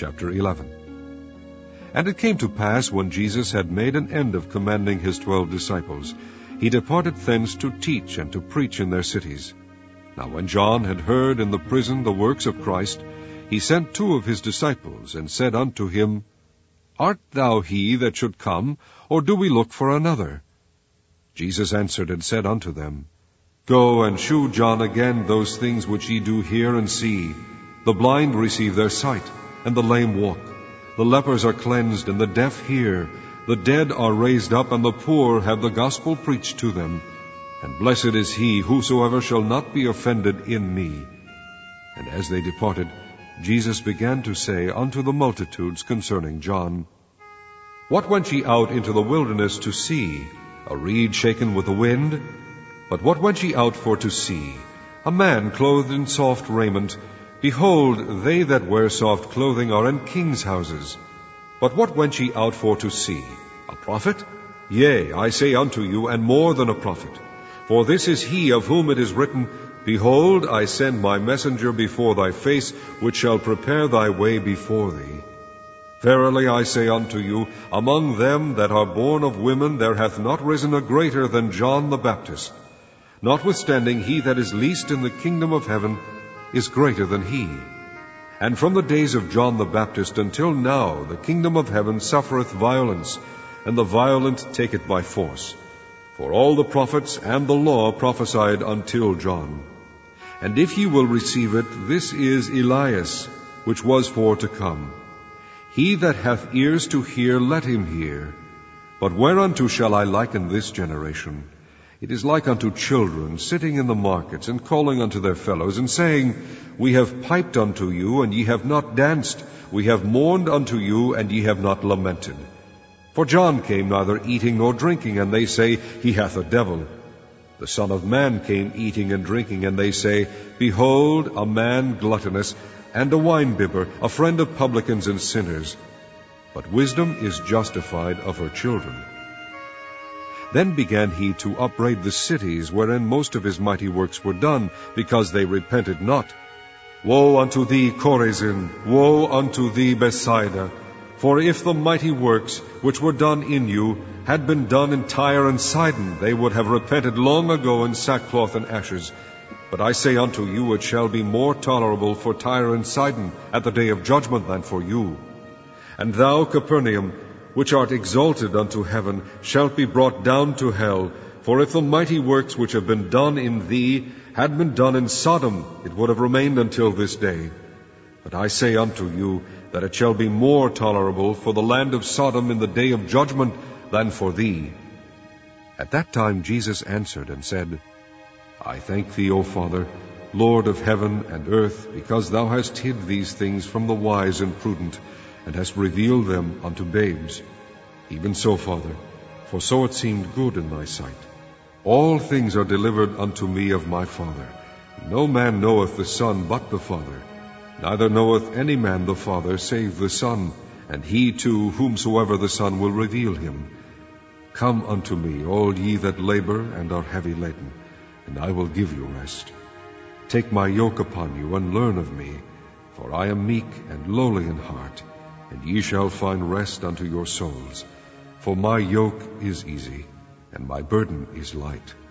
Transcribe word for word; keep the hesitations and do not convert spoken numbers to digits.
Chapter eleven. And it came to pass, when Jesus had made an end of commanding his twelve disciples, he departed thence to teach and to preach in their cities. Now when John had heard in the prison the works of Christ, he sent two of his disciples, and said unto him, Art thou he that should come, or do we look for another? Jesus answered and said unto them, Go and shew John again those things which ye do hear and see. The blind receive their sight, and the lame walk. The lepers are cleansed, and the deaf hear. The dead are raised up, and the poor have the gospel preached to them. And blessed is he whosoever shall not be offended in me. And as they departed, Jesus began to say unto the multitudes concerning John, What went ye out into the wilderness to see? A reed shaken with the wind? But what went ye out for to see? A man clothed in soft raiment? Behold, they that wear soft clothing are in kings' houses. But what went ye out for to see? A prophet? Yea, I say unto you, and more than a prophet. For this is he of whom it is written, Behold, I send my messenger before thy face, which shall prepare thy way before thee. Verily I say unto you, among them that are born of women there hath not risen a greater than John the Baptist. Notwithstanding, he that is least in the kingdom of heaven is greater than he. And from the days of John the Baptist until now the kingdom of heaven suffereth violence, and the violent take it by force. For all the prophets and the law prophesied until John. And if ye will receive it, this is Elias, which was for to come. He that hath ears to hear, let him hear. But whereunto shall I liken this generation? It is like unto children sitting in the markets, and calling unto their fellows, and saying, We have piped unto you, and ye have not danced. We have mourned unto you, and ye have not lamented. For John came neither eating nor drinking, and they say, He hath a devil. The Son of Man came eating and drinking, and they say, Behold, a man gluttonous, and a winebibber, a friend of publicans and sinners. But wisdom is justified of her children. Then began he to upbraid the cities wherein most of his mighty works were done, because they repented not. Woe unto thee, Chorazin! Woe unto thee, Bethsaida! For if the mighty works which were done in you had been done in Tyre and Sidon, they would have repented long ago in sackcloth and ashes. But I say unto you, it shall be more tolerable for Tyre and Sidon at the day of judgment than for you. And thou, Capernaum, which art exalted unto heaven, shalt be brought down to hell. For if the mighty works which have been done in thee had been done in Sodom, it would have remained until this day. But I say unto you, that it shall be more tolerable for the land of Sodom in the day of judgment than for thee. At that time Jesus answered and said, I thank thee, O Father, Lord of heaven and earth, because thou hast hid these things from the wise and prudent, and hast revealed them unto babes. Even so, Father, for so it seemed good in thy sight. All things are delivered unto me of my Father. No man knoweth the Son but the Father, neither knoweth any man the Father save the Son, and he to whomsoever the Son will reveal him. Come unto me, all ye that labor and are heavy laden, and I will give you rest. Take my yoke upon you, and learn of me, for I am meek and lowly in heart, and ye shall find rest unto your souls. For my yoke is easy, and my burden is light.